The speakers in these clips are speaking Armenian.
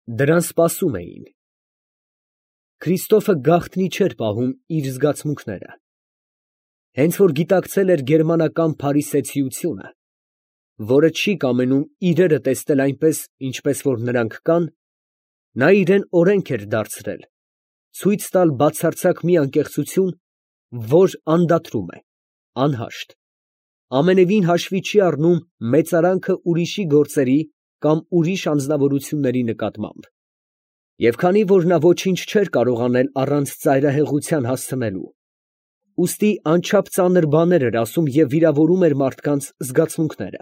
Դրան սպասում էին։ Քրիստոֆը գաղտնի չէր պահում իր զգացմունքները։ Հենց որ գիտակցել էր գերմանական փարիսեցիությունը, որը չի կամենում իրերը տեսնել այնպես, ինչպես որ նրանք կան, նա իրեն օրենք էր դարձրել, ցույց տալ բացարձակ մի անկեղծություն, որ անդադրում է, անհաշտ, ամենևին հաշվի չի առնում մեծարանքը ուրիշի գործերի կամ ուրիշ անձնավորությունների նկատմամբ։ Եվ քանի որ նա ոչինչ չէր կարող անել առանց ծայրահեղության հասցնելու, ուստի անչափ ծանր բաներ էր ասում և վիրավորում էր մարդկանց զգացմունքները։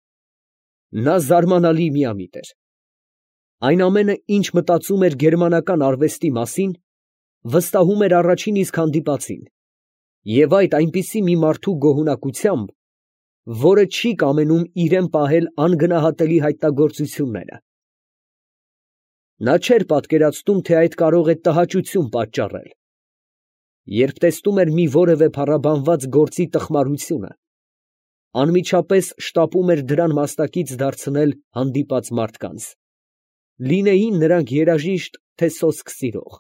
Նա զարմանալի միամիտ էր։ Այն ամենը, ինչ մտածում էր գերմանական արվեստի մասին, վստահում էր առաջին իսկ հանդիպածին, և այդ այնպիսի մի մարդու գոհունակությամբ, որը չի կամենում իրեն պահել անգնահատելի հայտնագործությունները։ Նա չէր պատկերացնում, թե այդ կարող է տհաճություն պատճառել։ Երբ տեսնում էր մի որևէ փառաբանված գործի տխմարությունը, անմիջապես շտապում էր դրան մասնակից դարձնել հանդիպած մարդկանց, լինեին նրանք երաժիշտ, թե սոսկ սիրող,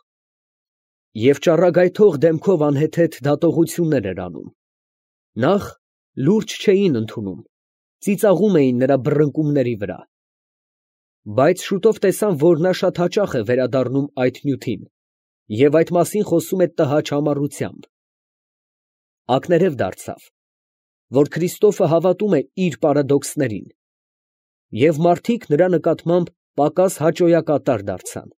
և ճառագայթող դեմքով անհեթեթ դատողություններ էր անում։ Նախ լուրջ չէին ընդունում, ծիծաղում էին նրա բռնկումների վրա, բայց շուտով տեսան, որ նա շատ հաճախ է վերադառնում այդ նյութին և այդ մասին խոսում է տհաճ համառությամբ։ Ակներև դարձավ, որ Քրիստոֆը հավատում է իր պարադոքսներին, և մարդիկ նրա նկատմամբ պակաս հաճոյակատար դարձան։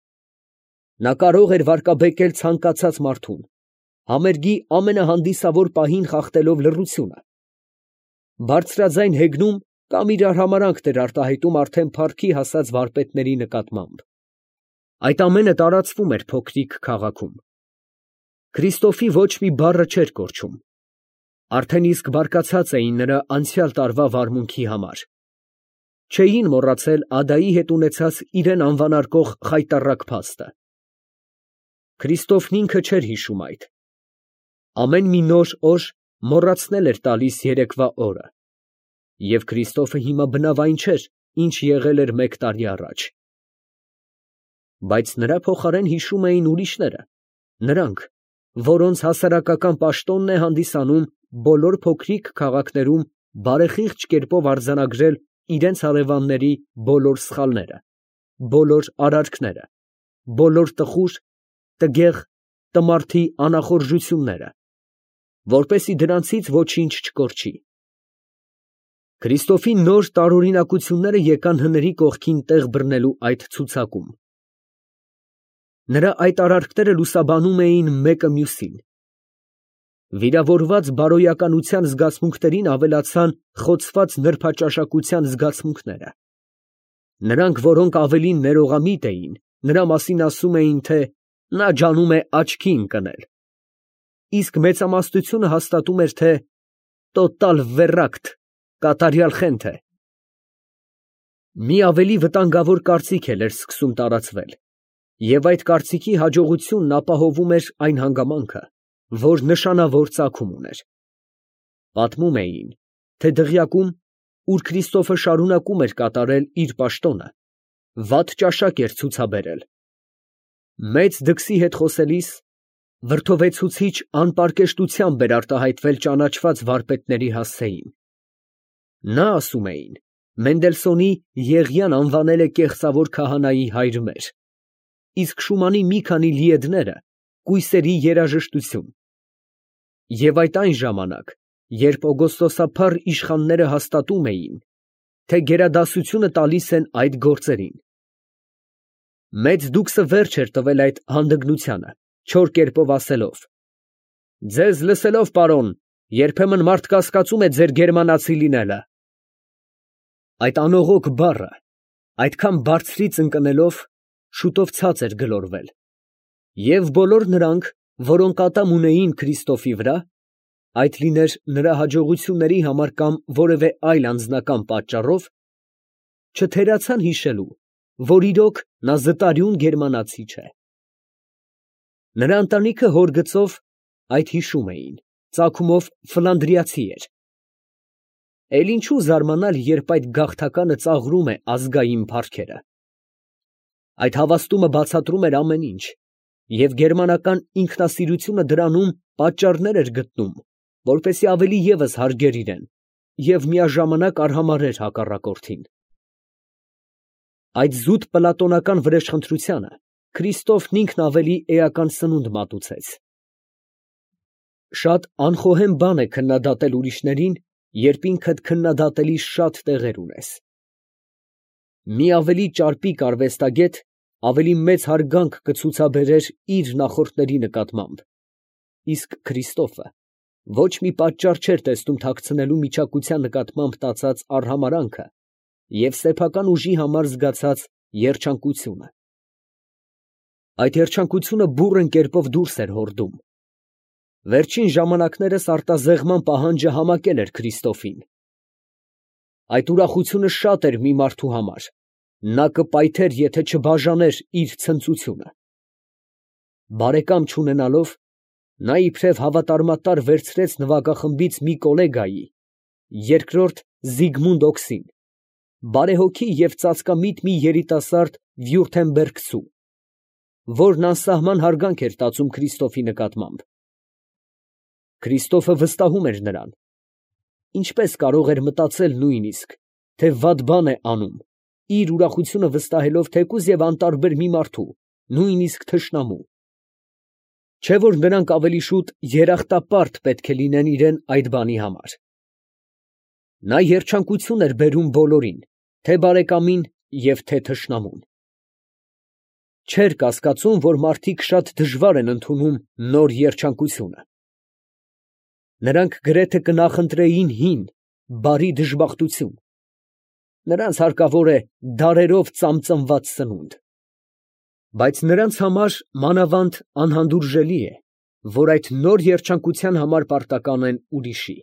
Նա կարող էր վարկաբեկել ցանկացած մարդուն, համերգի ամենահանդիսավոր պահին խախտելով լռությունը, բարձրաձայն հեգնում կամ իր արհամարհանքն էր արտահայտում արդեն փառքի հասած վարպետների նկատմամբ։ Այդ ամենը տարածվում էր փոքրիկ քաղաքում։ Քրիստոֆի ոչ մի բառը չէր կորչում։ Արդեն իսկ բարկացած էին նրա անցյալ տարվա վարմունքի համար։ Չէին մոռացել Ադայի հետ ունեցած իրեն անվանարկող խայտառակ փաստը։ Քրիստոֆն ինքը չէր հիշում այդ։ Ամեն մի նոր օր մոռացնել էր տալիս երեկվա օրը, և Քրիստոֆը հիմա բնավ այն չէր, ինչ եղել էր 1 տարի առաջ։ Բայց նրա փոխարեն հիշում էին ուրիշները, նրանք, որոնց հասարակական պաշտոնն է հանդիսանում բոլոր փոքրիկ քաղաքներում բարեխիղճ կերպով արձանագրել իրենց հարևանների բոլոր սխալները, բոլոր արարքները, բոլոր տխուր, տգեղ, տմարդի անախորժությունները, որպեսզի դրանցից ոչինչ չկորչի։ Քրիստոֆի նոր տարօրինակությունները եկան հների կողքին տեղ բռնելու այդ ցուցակում։ Նրա այդ արարքները լուսաբանում էին մեկը մյուսին։ Վիրավորված բարոյականության զգացմունքներին ավելացան խոցված նրբաճաշակության զգացմունքները։ Նրանք, որոնք ավելի ներողամիտ էին, նրա մասին ասում էին, թե նա ջանում է աչքի ընկնել, իսկ մեծամասնությունը հաստատում էր, թե տոտալ վերակտ, կատարյալ խենթ է։ Մի ավելի վտանգավոր կարծիք էլ էր սկսում տարածվել, և այդ կարծիքի հաջողությունն ապահովում էր այն հանգամանքը, որ նշանավոր ծագում ուներ։ Պատմում էին, թե դղյակում, ուր Քրիստոֆը շարունակում էր կատարել իր պաշտոնը, վատ ճաշակ էր ցուցաբերել։ Մեծ դքսի հետ խոսելիս վրդովեցուցիչ անպարկեշտությամբ էր արտահայտվել ճանաչված վարպետների հասցեին։ Նա, ասում էին, Մենդելսոնի Եղիան անվանել է կեղծավոր քահանայի հայրմեր, իսկ Շումանի մի քանի լիեդները կույսերի երաժշտություն։ Եվ այդ այն ժամանակ, երբ օգոստոսափառ իշխանները հաստատում էին, թե գերադասությունը տալիս են այդ գործերին։ Մեծ դուքսը վերջ էր տվել այդ հանդգնությանը, չոր կերպով ասելով. «Ձեզ լսելով, պարոն, երբեմն մարդ կասկածում է ձեր գերմանացի լինելը»։ Այդ անողոք բառը այդքան բարձրից ընկնելով շուտով ցած էր գլորվել, և բոլոր նրանք, որոնք ատամ ունեին Քրիստոֆի վրա, այդ լիներ նրա հաջողությունների համար կամ որևէ այլ անձնական պատճառով, չթերացան հիշելու, որ իրոք նա զտարյուն գերմանացի չէ։ Նրա ընտանիքը հոր գծով այդ հիշում էին, ծագումով ֆլանդրիացի էր։ Էլ ինչու զարմանալ, երբ այդ գաղթականը ծաղրում է ազգային փառքերը։ Այդ հավաստումը բացատրում էր ամեն ինչ, և գերմանական ինքնասիրությունը դրանում պատճառներ էր գտնում, որպեսզի ավելի ևս հարգեր իրեն և միաժամանակ արհամարհեր հակառակորդին։ Այդ զուտ պլատոնական վրեժխնդրությանը Քրիստոֆն ինքն ավելի էական սնունդ մատուցեց։ Շատ անխոհեմ բան է քննադատել ուրիշներին, երբ ինքդ քննադատելի շատ տեղեր ունես։ Մի ավելի ճարպիկ արվեստագետ ավելի մեծ հարգանք կցուցաբերեր իր նախորդների նկատմամբ, իսկ Քրիստոֆը ոչ մի պատճառ չէր տեսնում թաքցնելու միջակության նկատմամբ տածած արհամարհանքը և սեփական ուժի համար զգացած երջանկությունը։ Այդ երջանկությունը բուռն կերպով դուրս էր հորդում։ Վերջին ժամանակներս արտազեղման պահանջը համակել էր Քրիստոֆին։ Այդ ուրախությունը շատ էր մի մարդու համար, նա կպայթեր, եթե չբաժաներ իր ցնծությունը։ Բարեկամ չունենալով, նա իբրև հավատարմատար վերցրեց նվագախմբից մի կոլեգայի, երկրորդ Զիգմունդ Օքսին, բարեհոգի և ծածկամիտ մի երիտասարդ վյուրթեմբերգցու, որն անսահման հարգանք էր տածում Քրիստոֆի նկատմամբ։ Քրիստոֆը վստահում էր նրան։ Ինչպես կարող էր մտածել նույնիսկ, թե վատ բան է անում, իր ուրախությունը վստահելով թեկուզ և անտարբեր մի մարդու, նույնիսկ թշնամու։ Չէ՞ որ նրանք ավելի շուտ երախտապարտ պետք է լինեն իրեն այդ բանի համար։ Նա երջանկություն էր բերում բոլորին, թե բարեկամին և թե թշնամուն։ Չէր կասկածում, որ մարդիկ շատ դժվար են ընդունում նոր երջանկությունը։ Նրանք գրեթե կնախընտրեին հին, բարի դժբախտություն։ Նրանց հարկավոր է դարերով ծամծմված սնունդ։ Բայց նրանց համար մանավանդ անհանդուրժելի է, որ այդ նոր երջանկության համար պարտական են ուրիշի։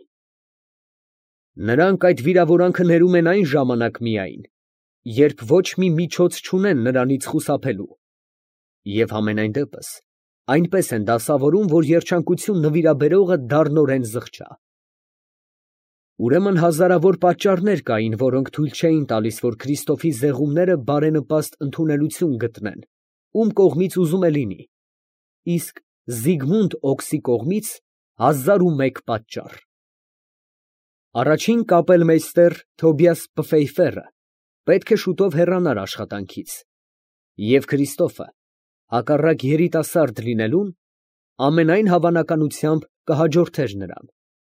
Նրանք այդ վիրավորանքը ներում են այն ժամանակ միայն, երբ ոչ մի միջոց չունեն նրանից խուսափելու, և համենայն դեպս այնպես են դասավորում, որ երջանկություն նվիրաբերողը դառնորեն զղջա։ Ուրեմն հազարավոր պատճառներ կային, որոնք թույլ չէին տալիս, որ Քրիստոֆի զեղումները բարենպաստ ընդունելություն գտնեն, ում կողմից ուզում է լինի, իսկ Զիգմունդ Օքսի կողմից 1001 պատճառ։ Առաջին կապելմեյստեր Թոբիաս Պֆեյֆերը պետք է շուտով հեռանար աշխատանքից, և Քրիստոֆը, հակառակ երիտասարդ լինելուն, ամենայն հավանականությամբ կհաջորդեր նրան։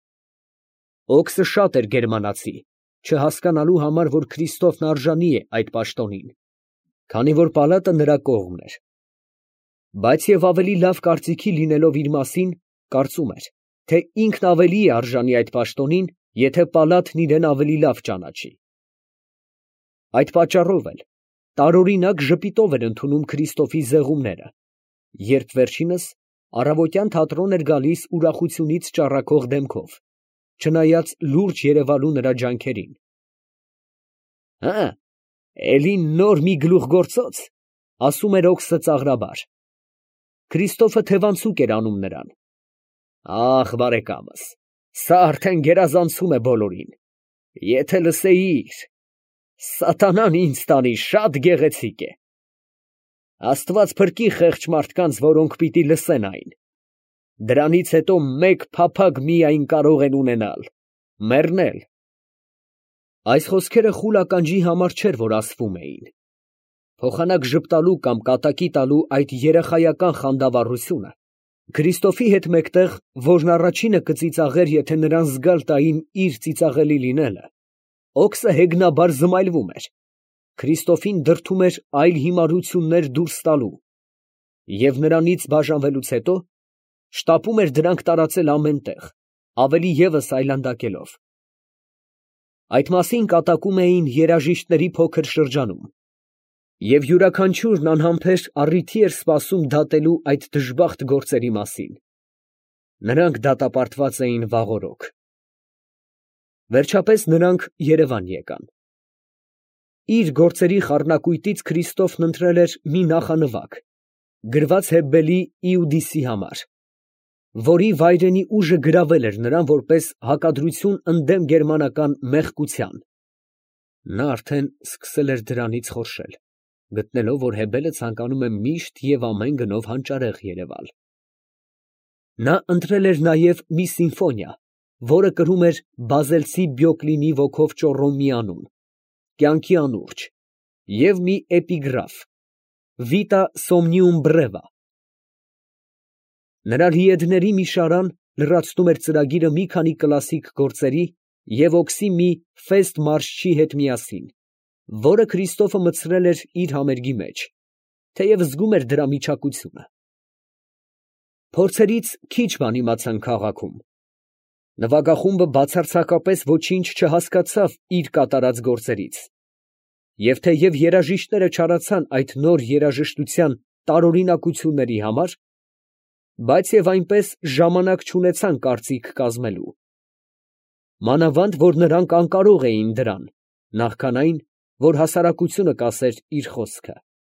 Օքսը շատ էր գերմանացի, չհասկանալու համար, որ Քրիստոֆն արժանի է այդ պաշտոնին, քանի որ պալատը նրա կողմն էր։ Բայց և ավելի լավ կարծիքի լինելով իր մասին, կարծում էր, թե ինքն ավելի է արժանի այդ պաշտոնին, եթե պալատն իրեն ավելի լավ ճանաչի։ Այդ պատճառով էլ տարօրինակ ժպիտով էր ընդունում Քրիստոֆի զեղումները, երբ վերջինս առավոտյան թատրոն էր գալիս ուրախությունից ճառագող դեմքով, չնայած լուրջ երևալու նրա ջանքերին։ «Հը, էլի նոր մի գլուխգործոց», ասում էր Օքսը ծաղրաբար։ Քրիստոֆը թևանցուկ էր անում նրան։ «Ախ, բարեկամս, սա արդեն գերազանցում է բոլորին, եթե լսեիր, սատանան ինձ տանի, շատ գեղեցիկ է։ Աստված փրկի խեղճ մարդկանց, որոնք պիտի լսեն այն։ Դրանից հետո մեկ փափագ միայն կարող են ունենալ՝ մեռնել»։ Այս խոսքերը խուլ ականջի համար չէր, որ ասվում էին։ Փոխանակ ժպտալու կամ կատակի տալու այդ երեխայական խանդավառությունը Քրիստոֆի հետ մեկտեղ, որն առաջինը կծիծաղեր, եթե նրան զգալ տային իր ծիծաղելի լինելը, Օքսը հեգնաբար զմայլվում էր, Քրիստոֆին դրդում էր այլ հիմարություններ դուրս տալու և նրանից բաժանվելուց հետո շտապում էր դրանք տարածել ամեն տեղ, ավելի ևս այլանդակելով։ Այդ մասին կատակում էին երաժիշտների փոքր շրջանում, և յուրաքանչյուրն անհամբեր առիթի էր սպասում դատելու այդ դժբախտ գործերի մասին։ Նրանք դատապարտված էին վաղօրոք։ Վերջապես նրանք Երևան եկան։ Իր գործերի խառնակույտից Քրիստոֆն ընտրել էր մի նախանվագ, գրված Հեբբելի Իուդիսի համար, որի վայրենի ուժը գրավել էր նրան որպես հակադրություն ընդդեմ գերմանական մեղկության։ Նա արդեն սկսել էր դրանից խորշել, գտնելով, որ Հեբելը ցանկանում է միշտ և ամեն գնով հանճարեղ երևալ։ Նա ընտրել էր նաև մի սիմֆոնիա, որը կրում էր բազելցի Բյոկլինի ոգով ճոռոմ մի անուն, կյանքի անուրջը, և մի էպիգրաֆ, Vita somnium breva։ Նրա լիեդների մի շարան լրացնում էր ծրագիրը մի քանի կլասիկ գործերի և օքսի մի ֆեստ մարշչի հետ միասին, որը Քրիստոֆը մտցրել էր իր համերգի մեջ, թեև զգում էր դրա միչակությունը։ Փորձերից քիչ բան իմացան քաղաքում։ Նվագախումբը բացարձակապես ոչինչ չհասկացավ իր կատարած գործերից, և թեև երաժիշտները չարացան այդ նոր երաժշտության տարօրինակությունների համար, բայց և այնպես ժամանակ չունեցան կարծիք կազմելու։ Մանավանդ, որ նրանք անկարող էին դրան, նախքան այն, որ հասարակությունը կասեր իր խոսքը։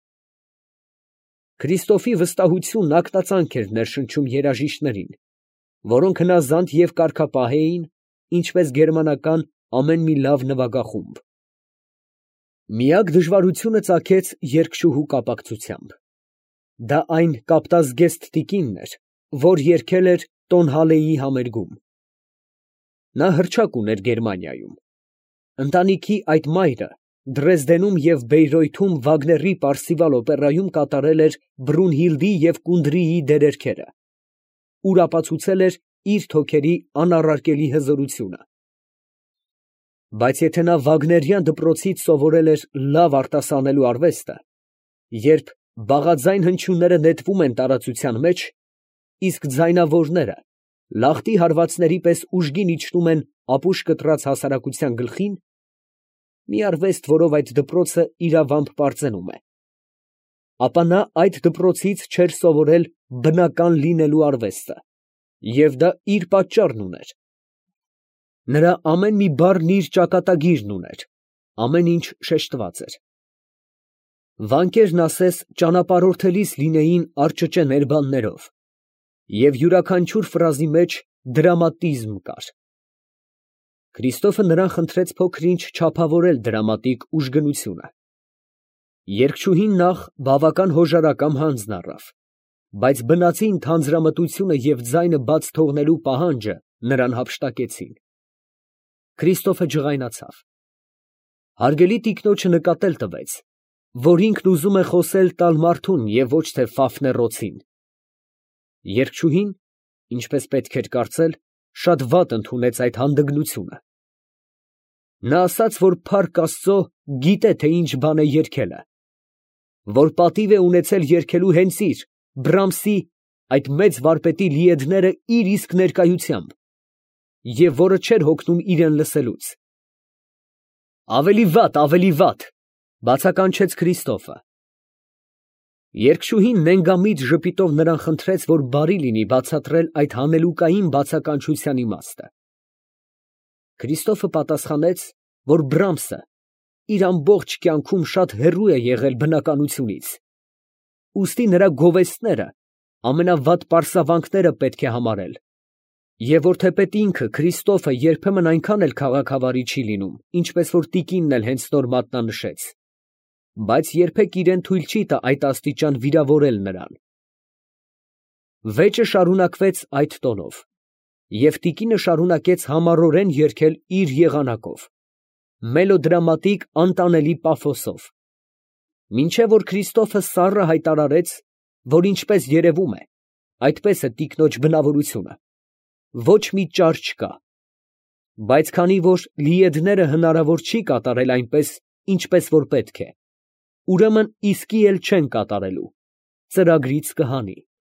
Քրիստոֆի վստահությունն ակնածանք էր ներշնչում երաժիշտներին, որոնք հնազանդ և կարգապահ էին, ինչպես գերմանական ամեն մի լավ նվագախումբ։ Միակ դժվարությունը ծագեց երգչուհու կապակցությամբ։ Դա այն կապտազգեստ տիկինն էր, որ երգել էր Տոնհալեի համերգում։ Նա հռչակ ուներ Գերմանիայում։ Ընտանիքի այդ մայրը Դրեզդենում և Բեյրույթում Վագների Պարսիվալ օպերայում կատարել էր Բրունհիլդի և Կունդրիի դերերքերը, ուր ապացուցել էր իր թոքերի անառարկելի հզորությունը։ Բայց եթե նա Վագներյան դպրոցից սովորել էր լավ արտասանելու արվեստը, երբ բաղաձայն հնչյունները նետվում են տարածության մեջ, իսկ ձայնավորները լախտի հարվածների պես ուժգին իջնում են ապուշ կտրած հասարակության գլխին, մի արվեստ, որով այդ դպրոցը իրավամբ պարծենում է, ապա նա այդ դպրոցից չէր սովորել բնական լինելու արվեստը, և դա իր պատճառն ուներ։ Նրա ամեն մի բառն իր ճակատագիրն ուներ, ամեն ինչ շեշտված էր։ Վանկերն ասես ճանապարհորդելիս լինեին արճճե ներբաններով, և յուրաքանչյուր ֆրազի մեջ դրամատիզմ կար։ Քրիստոֆը նրան խնդրեց փոքր-ինչ չափավորել դրամատիկ ուժգնությունը։ Երգչուհին նախ բավական հոժարակամ հանձն առավ, բայց բնածին թանձրամտությունը և ձայնը բաց թողնելու պահանջը նրան հափշտակեցին։ Քրիստոֆը ջղայնացավ։ Հարգելի տիկնոջը նկատել տվեց, որ ինքն ուզում է խոսել տալ մարդուն և ոչ թե Ֆաֆնեռոցին։ Երգչուհին, ինչպես պետք էր կարծել, շատ վատ ընդունեց այդ հանդգնությունը։ Նա ասաց, որ փառք Աստծո գիտե, թե ինչ բան է երգելը, որ պատիվ է ունեցել երգելու հենց իր՝ Բրամսի, այդ մեծ վարպետի լիեդները իր իսկ ներկայությամբ, և որը չէր հոգնում իրան լսելուց։ Ավելի վատ, բացականչեց Քրիստոֆը։ Երգչուհին նենգամիտ ժպիտով նրան խնդրեց, որ բարի լինի բացատրել այդ հանելուկային բացականչության իմաստը։ Քրիստոֆը պատասխանեց, որ Բրամսը իր ամբողջ կյանքում շատ հեռու է եղել բնականությունից, ուստի նրա գովեստները ամենավատ պարսավանքները պետք է համարել, և որ թեպետ ինքը Քրիստոֆը երբեմն այնքան էլ քաղաքավարի չի լինում, ինչպես որ տիկինն էլ հենց նոր մատնանշեց, բայց երբեք իրեն թույլ չի տա այդ աստիճան վիրավորել նրան։ Վեճը շարունակվեց այդ տոնով, և տիկինը շարունակեց համառորեն երգել իր եղանակով, մելոդրամատիկ անտանելի պաֆոսով, մինչև որ Քրիստոֆը սառը հայտարարեց, որ ինչպես երևում է, այդպես է տիկնոջ բնավորությունը, ոչ մի ճար չկա, բայց քանի որ լիեդները հնարավոր չի կատարել այնպես, ինչպես որ պետք է, ուրեմն իսկի էլ չեն կատարելու, ծրագրից կհանի։